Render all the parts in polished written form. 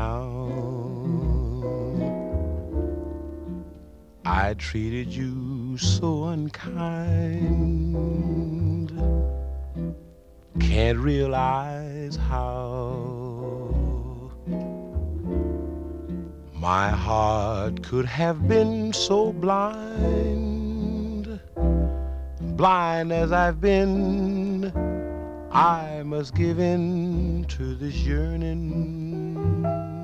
now. I treated you so unkind. Can't realize how my heart could have been so blind. Blind as I've been, I must give in to this yearning.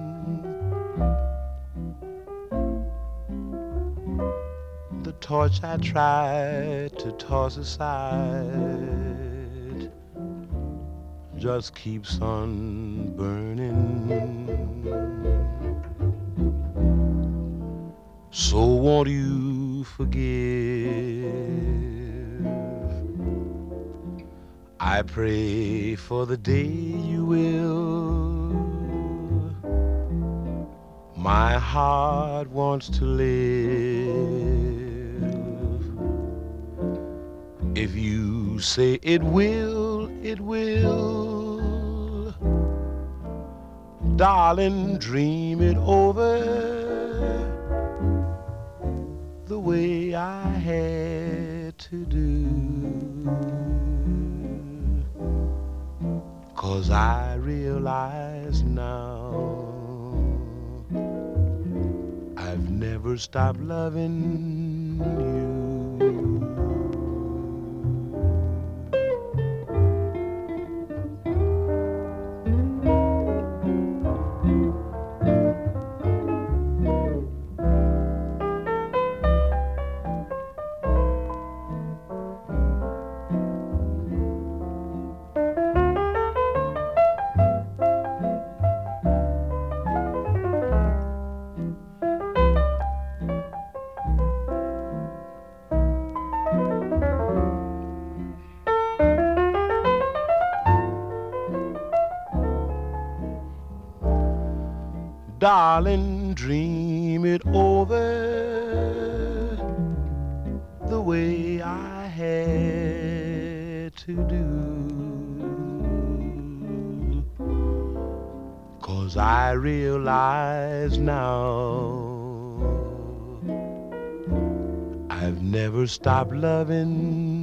The torch I tried to toss aside just keeps on burning. So won't you forgive? I pray for the day you will. My heart wants to live. If you say it will, it will. Darling, dream it over the way I had to do. 'Cause I realize now I've never stopped loving you. Darling, dream it over the way I had to do. 'Cause I realize now I've never stopped loving